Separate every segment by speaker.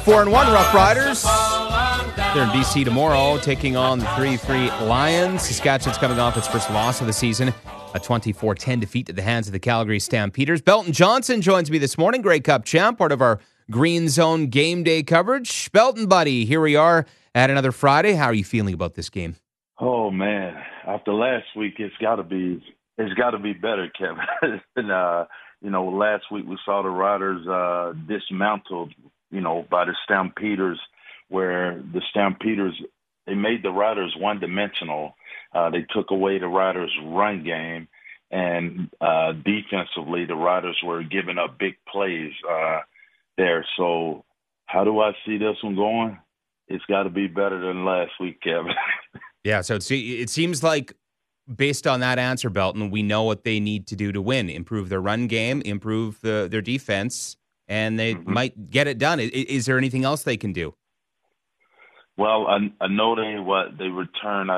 Speaker 1: 4-1 Rough Riders. They're in BC tomorrow, taking on the 3-3 Lions. Saskatchewan's coming off its first loss of the season, a 24-10 defeat at the hands of the Calgary Stampeders. Belton Johnson joins me this morning, Grey Cup champ, part of our Green Zone game day coverage. Belton, buddy, here we are at another Friday. How are you feeling about this game?
Speaker 2: Oh man, after last week, it's got to be better, Kevin. And last week we saw the Riders dismantled, by the Stampeders, where the Stampeders, they made the Riders one-dimensional. They took away the Riders' run game, and defensively, the Riders were giving up big plays there. So how do I see this one going? It's got to be better than last week, Kevin.
Speaker 1: Yeah, so it seems like, based on that answer, Belton, we know what they need to do to win. Improve their run game, improve their defense, and they might get it done. Is there anything else they can do?
Speaker 2: Well, I know they return,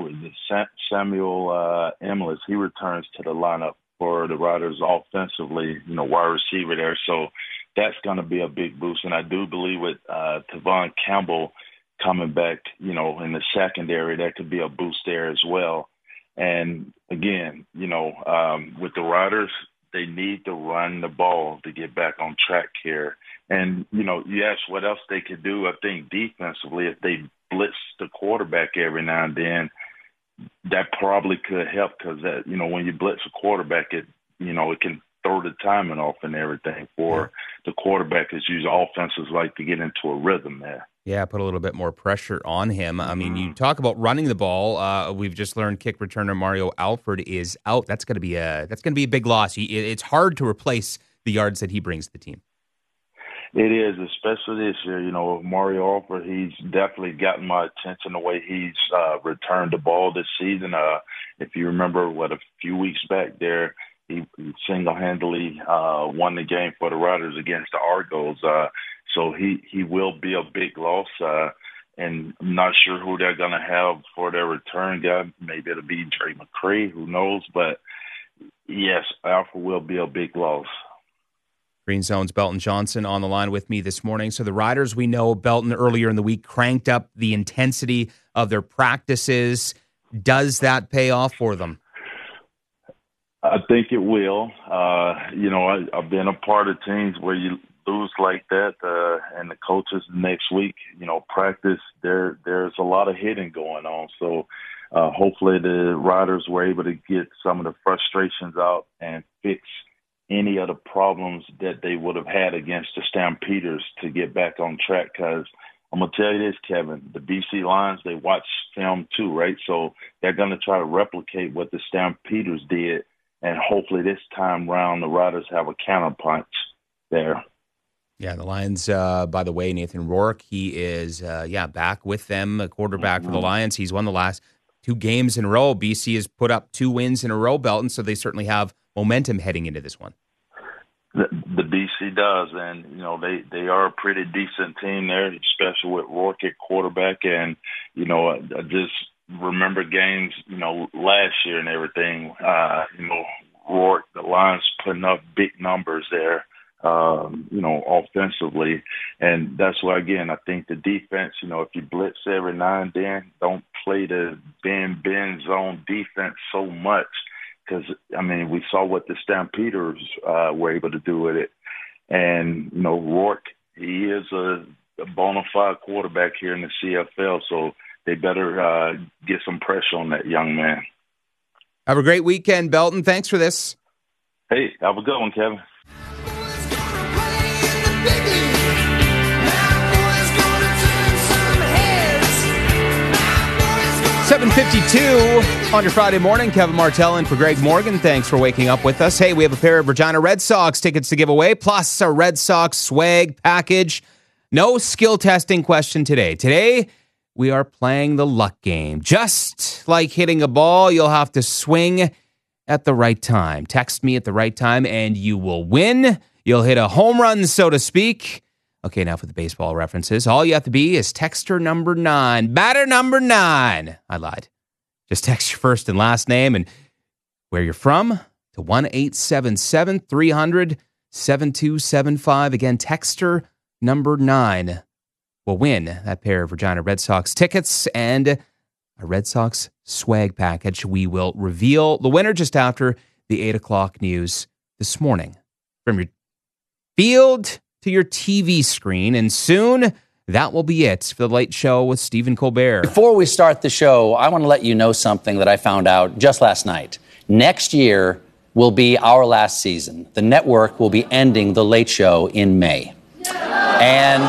Speaker 2: Samuel Emlis. He returns to the lineup for the Riders offensively, wide receiver there. So that's going to be a big boost. And I do believe with Tavon Campbell coming back, in the secondary, that could be a boost there as well. And again, with the Riders, they need to run the ball to get back on track here. And, you asked what else they could do. I think defensively, if they blitz the quarterback every now and then, that probably could help because, when you blitz a quarterback, it can throw the timing off and everything for the quarterback, as usually offenses like to get into a rhythm there.
Speaker 1: Yeah, put a little bit more pressure on him. I mean, you talk about running the ball. We've just learned kick returner Mario Alford is out. That's going to be a big loss. It's hard to replace the yards that he brings to the team.
Speaker 2: It is, especially this year. Mario Alford, he's definitely gotten my attention the way he's returned the ball this season. If you remember, a few weeks back there, he single-handedly won the game for the Riders against the Argos. So he will be a big loss, and I'm not sure who they're going to have for their return guy. Maybe it'll be Trey McCray, who knows? But, yes, Alford will be a big loss.
Speaker 1: Green Zone's Belton Johnson on the line with me this morning. So the Riders, we know Belton earlier in the week cranked up the intensity of their practices. Does that pay off for them?
Speaker 2: I think it will. I've been a part of teams where you lose like that, and the coaches next week, practice, there's a lot of hitting going on. So hopefully the Riders were able to get some of the frustrations out and fix any of the problems that they would have had against the Stampeders to get back on track. Because I'm going to tell you this, Kevin, the BC Lions, they watch film too, right? So they're going to try to replicate what the Stampeders did. And hopefully this time round, the Riders have a counterpunch there.
Speaker 1: Yeah, the Lions, by the way, Nathan Rourke, he is, back with them, a quarterback for the Lions. He's won the last 2 games in a row. BC has put up 2 wins in a row, Belton, so they certainly have momentum heading into this one.
Speaker 2: The BC does, and, they are a pretty decent team there, especially with Rourke at quarterback. And, I just remember games, last year and everything, Rourke, the Lions putting up big numbers there, offensively. And that's why, again, I think the defense, if you blitz every now and then, don't play the bend zone defense so much. Because, we saw what the Stampeders were able to do with it. And, Rourke, he is a bona fide quarterback here in the CFL, so they better get some pressure on that young man.
Speaker 1: Have a great weekend, Belton. Thanks for this.
Speaker 2: Hey, have a good one, Kevin.
Speaker 1: 7:52 on your Friday morning. Kevin Martell in for Greg Morgan. Thanks for waking up with us. Hey, we have a pair of Regina Red Sox tickets to give away, plus a Red Sox swag package. No skill testing question today. Today, we are playing the luck game. Just like hitting a ball, you'll have to swing at the right time. Text me at the right time, and you will win. You'll hit a home run, so to speak. Okay, now for the baseball references. All you have to be is texter number 9. Batter number 9. I lied. Just text your first and last name and where you're from to 1-877-300-7275. Again, texter number 9. will win that pair of Regina Red Sox tickets and a Red Sox swag package. We will reveal the winner just after the 8 o'clock news this morning. From your field to your TV screen, and soon that will be it for the Late Show with Stephen Colbert.
Speaker 3: Before we start the show, I want to let you know something that I found out just last night. Next year will be our last season. The network will be ending the Late Show in May. And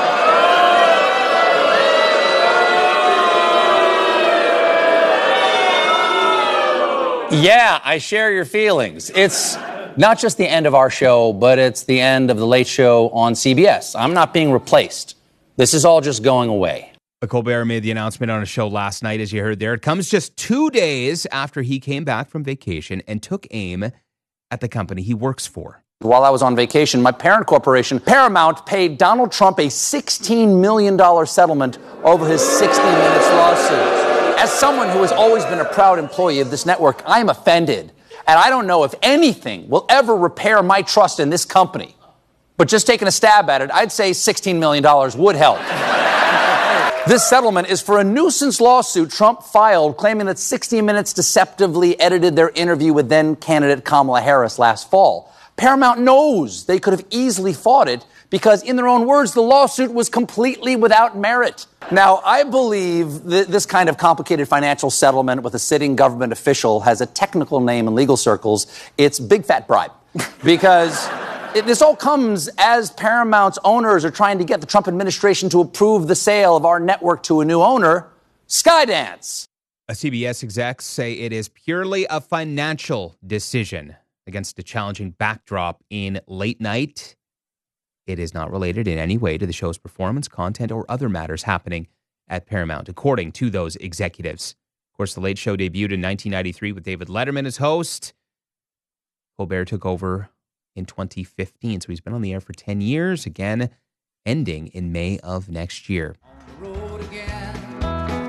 Speaker 3: yeah, I share your feelings. It's not just the end of our show, but it's the end of the Late Show on CBS. I'm not being replaced. This is all just going away.
Speaker 1: Colbert made the announcement on a show last night, as you heard there. It comes just 2 days after he came back from vacation and took aim at the company he works for.
Speaker 3: While I was on vacation, my parent corporation, Paramount, paid Donald Trump a $16 million settlement over his 60 Minutes lawsuit. As someone who has always been a proud employee of this network, I am offended. And I don't know if anything will ever repair my trust in this company. But just taking a stab at it, I'd say $16 million would help. This settlement is for a nuisance lawsuit Trump filed claiming that 60 Minutes deceptively edited their interview with then-candidate Kamala Harris last fall. Paramount knows they could have easily fought it because, in their own words, the lawsuit was completely without merit. Now, I believe that this kind of complicated financial settlement with a sitting government official has a technical name in legal circles. It's big fat bribe. Because this all comes as Paramount's owners are trying to get the Trump administration to approve the sale of our network to a new owner, Skydance.
Speaker 1: A CBS execs say it is purely a financial decision against a challenging backdrop in late night. It is not related in any way to the show's performance, content, or other matters happening at Paramount, according to those executives. Of course, The Late Show debuted in 1993 with David Letterman as host. Colbert took over in 2015, so he's been on the air for 10 years, again, ending in May of next year.
Speaker 4: On the road again,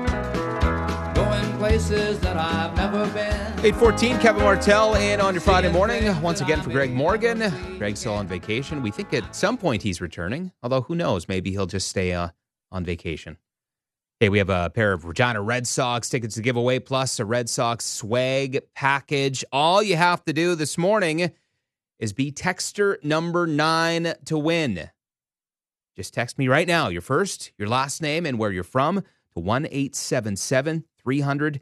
Speaker 4: going places that I've never been.
Speaker 1: 8:14, Kevin Martell in on your Friday morning. Once again for Greg Morgan. Greg's still on vacation. We think at some point he's returning, although who knows, maybe he'll just stay on vacation. Hey, we have a pair of Regina Red Sox tickets to give away, plus a Red Sox swag package. All you have to do this morning is be texter number 9 to win. Just text me right now, your first, your last name, and where you're from to 1-877-300-7275.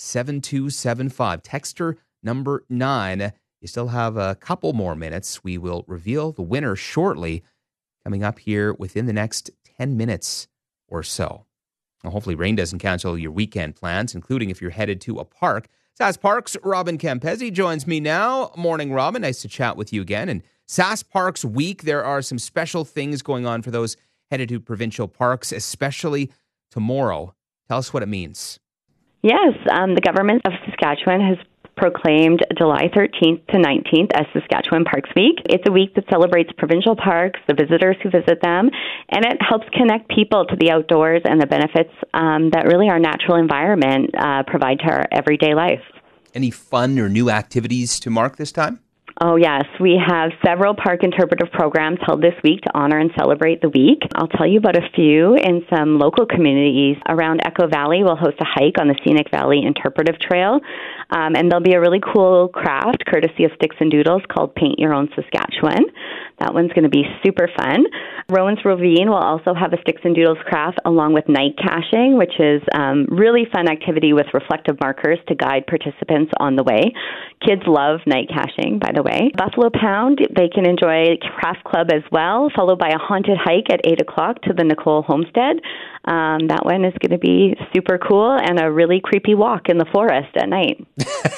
Speaker 1: Texter number 9. You still have a couple more minutes. We will reveal the winner shortly, coming up here within the next 10 minutes or so. Well, hopefully rain doesn't cancel your weekend plans, including if you're headed to a park. Sask Park's Robin Campese joins me now. Morning, Robin. Nice to chat with you again. And Sask Park's week, there are some special things going on for those headed to provincial parks, especially tomorrow. Tell us what it means.
Speaker 5: Yes, the government of Saskatchewan has proclaimed July 13th to 19th as Saskatchewan Parks Week. It's a week that celebrates provincial parks, the visitors who visit them, and it helps connect people to the outdoors and the benefits that really our natural environment provide to our everyday life.
Speaker 1: Any fun or new activities to mark this time?
Speaker 5: Oh, yes. We have several park interpretive programs held this week to honor and celebrate the week. I'll tell you about a few in some local communities. Around Echo Valley, we'll host a hike on the Scenic Valley Interpretive Trail. And there'll be a really cool craft, courtesy of Sticks and Doodles, called Paint Your Own Saskatchewan. That one's going to be super fun. Rowan's Ravine will also have a Sticks and Doodles craft along with night caching, which is really fun activity with reflective markers to guide participants on the way. Kids love night caching, by the way. Buffalo Pound, they can enjoy Craft Club as well, followed by a haunted hike at 8 o'clock to the Nicole Homestead. That one is going to be super cool, and a really creepy walk in the forest at night.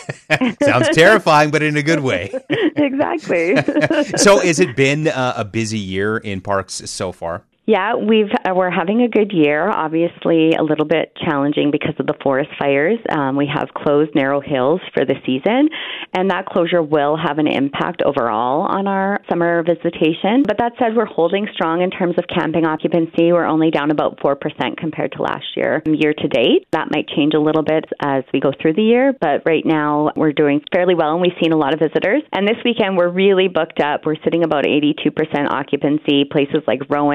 Speaker 1: Sounds terrifying, but in a good way.
Speaker 5: Exactly.
Speaker 1: So has it been a busy year in parks so far?
Speaker 5: Yeah, we're having a good year. Obviously, a little bit challenging because of the forest fires. We have closed Narrow Hills for the season, and that closure will have an impact overall on our summer visitation. But that said, we're holding strong in terms of camping occupancy. We're only down about 4% compared to last year. Year to date, that might change a little bit as we go through the year, but right now we're doing fairly well, and we've seen a lot of visitors. And this weekend, we're really booked up. We're sitting about 82% occupancy. Places like Rowan's, Echo,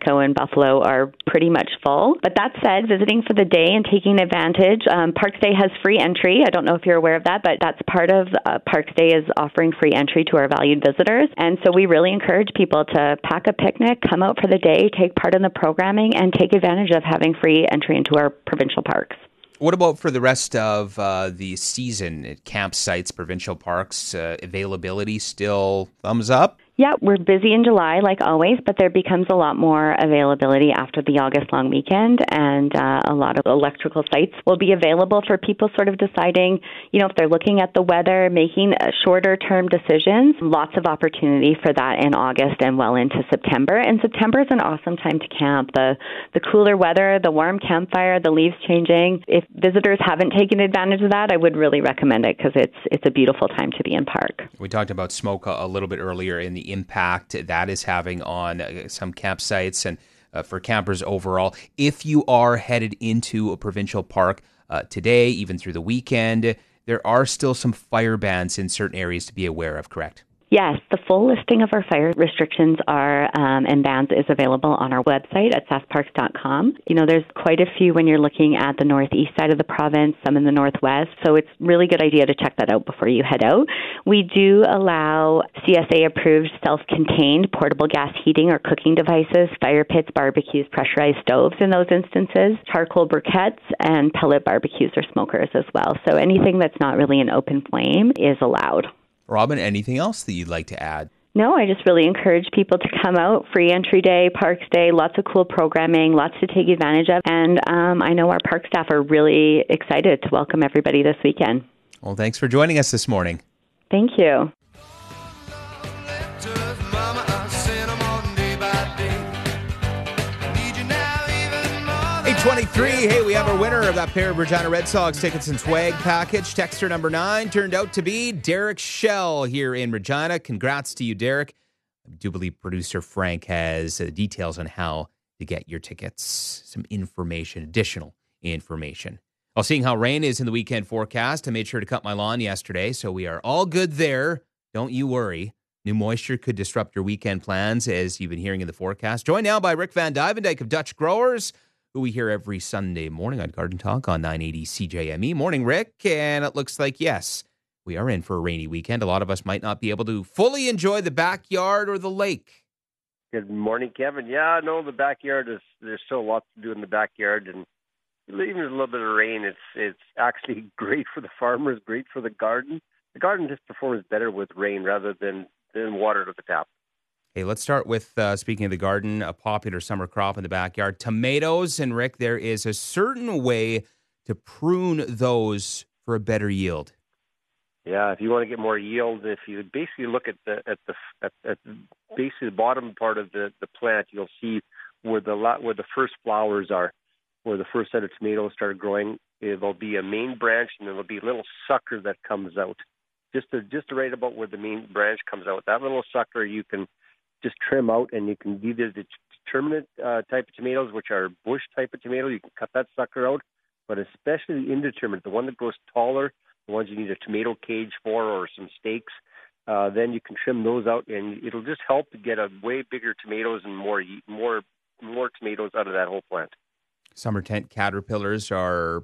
Speaker 5: Toronto and Buffalo are pretty much full. But that said, visiting for the day and taking advantage, Parks Day has free entry. I don't know if you're aware of that, but that's part of Parks Day is offering free entry to our valued visitors. And so we really encourage people to pack a picnic, come out for the day, take part in the programming, and take advantage of having free entry into our provincial parks.
Speaker 1: What about for the rest of the season at campsites, provincial parks? Availability still thumbs up?
Speaker 5: Yeah, we're busy in July, like always, but there becomes a lot more availability after the August long weekend, and a lot of electrical sites will be available for people sort of deciding, if they're looking at the weather, making shorter-term decisions. Lots of opportunity for that in August and well into September. And September is an awesome time to camp. The cooler weather, the warm campfire, the leaves changing. If visitors haven't taken advantage of that, I would really recommend it because it's a beautiful time to be in park.
Speaker 1: We talked about smoke a little bit earlier in the impact that is having on some campsites and for campers overall. If you are headed into a provincial park today, even through the weekend, there are still some fire bans in certain areas to be aware of, correct?
Speaker 5: Yes, the full listing of our fire restrictions and bans is available on our website at saskparks.com. There's quite a few when you're looking at the northeast side of the province, some in the northwest, so it's a really good idea to check that out before you head out. We do allow CSA-approved self-contained portable gas heating or cooking devices, fire pits, barbecues, pressurized stoves in those instances, charcoal briquettes, and pellet barbecues or smokers as well. So anything that's not really an open flame is allowed.
Speaker 1: Robin, anything else that you'd like to add?
Speaker 5: No, I just really encourage people to come out. Free entry day, Parks Day, lots of cool programming, lots to take advantage of. And I know our park staff are really excited to welcome everybody this weekend.
Speaker 1: Well, thanks for joining us this morning.
Speaker 5: Thank you.
Speaker 1: 8:23. Hey, we have our winner of that pair of Regina Red Sox tickets and swag package. Texter number 9 turned out to be Derek Shell here in Regina. Congrats to you, Derek. I do believe producer Frank has details on how to get your tickets. Some information, additional information. Well, seeing how rain is in the weekend forecast, I made sure to cut my lawn yesterday, so we are all good there. Don't you worry. New moisture could disrupt your weekend plans, as you've been hearing in the forecast. Joined now by Rick Van Dyvendijk of Dutch Growers, who we hear every Sunday morning on Garden Talk on 980 CJME. Morning, Rick. And it looks like, yes, we are in for a rainy weekend. A lot of us might not be able to fully enjoy the backyard or the lake.
Speaker 6: Good morning, Kevin. Yeah, no, the backyard there's still lots to do in the backyard, and even with a little bit of rain, it's actually great for the farmers, great for the garden. The garden just performs better with rain rather than water to the tap.
Speaker 1: Hey, let's start with, speaking of the garden, a popular summer crop in the backyard, tomatoes. And Rick, there is a certain way to prune those for a better yield.
Speaker 6: Yeah, if you want to get more yield, if you basically look at basically the bottom part of the plant, you'll see where the first flowers are, where the first set of tomatoes start growing. There'll be a main branch, and there'll be a little sucker that comes out, just right about where the main branch comes out. That little sucker you can just trim out, and you can either the determinate type of tomatoes, which are bush type of tomato, you can cut that sucker out, but especially the indeterminate, the one that grows taller, the ones you need a tomato cage for or some stakes, then you can trim those out, and it'll just help to get a way bigger tomatoes and more tomatoes out of that whole plant. Summer
Speaker 1: tent caterpillars are,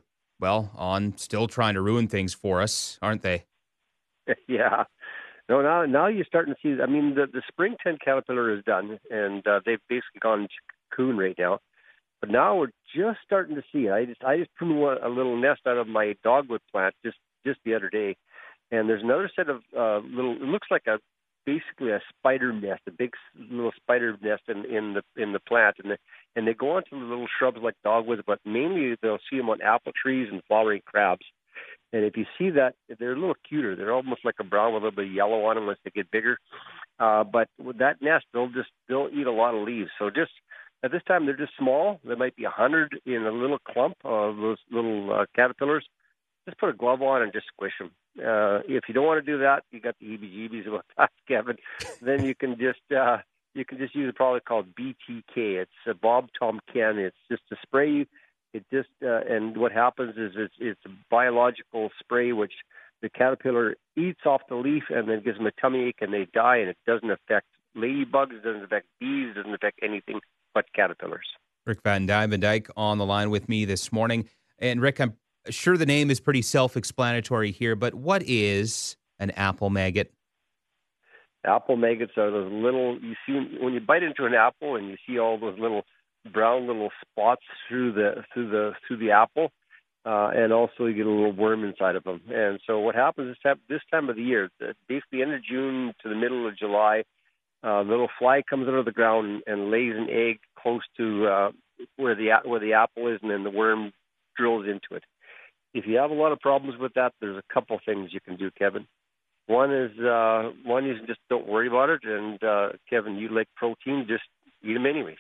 Speaker 1: still trying to ruin things for us, aren't they?
Speaker 6: Yeah. No, now you're starting to see. I mean, the spring tent caterpillar is done, and they've basically gone cocoon right now. But now we're just starting to see it. I just pruned a little nest out of my dogwood plant just the other day, and there's another set of little. It looks like basically a spider nest, a big little spider nest in the plant, and they go onto little shrubs like dogwoods, but mainly they'll see them on apple trees and flowering crabs. And if you see that, they're a little cuter. They're almost like a brown with a little bit of yellow on them as they get bigger. But with that nest, they'll eat a lot of leaves. So just at this time, they're just small. There might be 100 in a little clump of those little caterpillars. Just put a glove on and just squish them. If you don't want to do that, you got the heebie-jeebies about that, Kevin. Then you can just use a product called BTK. It's a Bob Tom Ken. It's just a spray. It just and what happens is it's a biological spray which the caterpillar eats off the leaf and then gives them a tummy ache and they die, and it doesn't affect ladybugs, it doesn't affect bees, it doesn't affect anything. but caterpillars.
Speaker 1: Rick Van Dyke on the line with me this morning. And Rick, I'm sure the name is pretty self-explanatory here, but what is an apple maggot?
Speaker 6: Apple maggots are those little, you see when you bite into an apple and you see all those little brown little spots through the apple, and also you get a little worm inside of them. And so what happens is this time of the year, basically end of June to the middle of July, the little fly comes out of the ground and lays an egg close to where the apple is, and then the worm drills into it. If you have a lot of problems with that, there's a couple things you can do, Kevin. One is just don't worry about it, and Kevin, you like protein, just eat them anyways.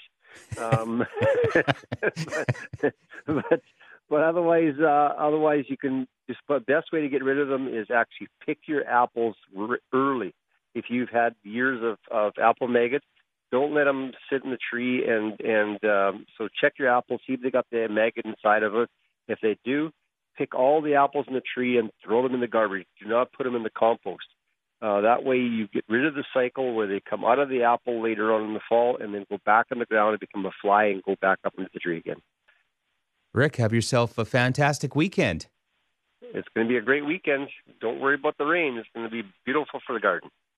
Speaker 6: But otherwise you can just. The best way to get rid of them is actually pick your apples early. If you've had years of apple maggots, don't let them sit in the tree, and so check your apples, see if they got the maggot inside of it. If they do, pick all the apples in the tree and throw them in the garbage. Do not put them in the compost. That way you get rid of the cycle where they come out of the apple later on in the fall and then go back on the ground and become a fly and go back up into the tree again.
Speaker 1: Rick, have yourself a fantastic weekend.
Speaker 6: It's going to be a great weekend. Don't worry about the rain. It's going to be beautiful for the garden.